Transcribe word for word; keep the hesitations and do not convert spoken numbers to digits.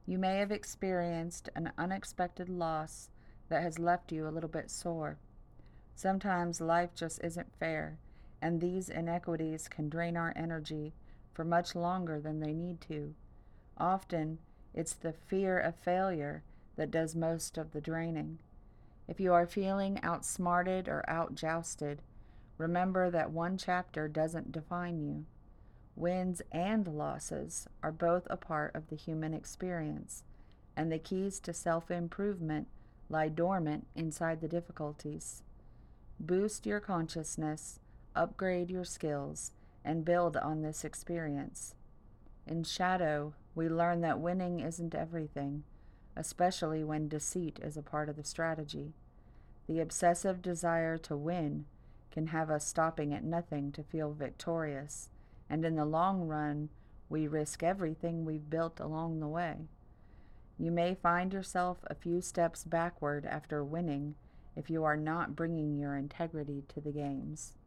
You may have experienced an unexpected loss that has left you a little bit sore. Sometimes life just isn't fair, and these inequities can drain our energy for much longer than they need to. Often, it's the fear of failure that does most of the draining. If you are feeling outsmarted or outjousted, remember that one chapter doesn't define you. Wins and losses are both a part of the human experience, and the keys to self improvement lie dormant inside the difficulties. Boost your consciousness, upgrade your skills, and build on this experience. In Shadow, we learn that winning isn't everything, especially when deceit is a part of the strategy. The obsessive desire to win can have us stopping at nothing to feel victorious, and in the long run, we risk everything we've built along the way. You may find yourself a few steps backward after winning if you are not bringing your integrity to the games.